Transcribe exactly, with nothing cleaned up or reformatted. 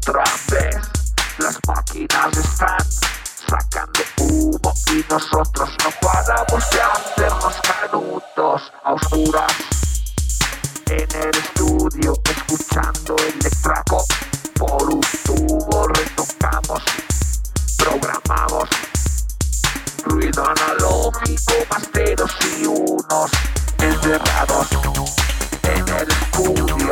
otra vez. Las máquinas están sacando humo y nosotros no paramos de hacernos canutos a oscuras. En el estudio escuchando Electraco, por un tubo retocamos, programamos. Ruido analógico más ceros y unos encerrados en el estudio.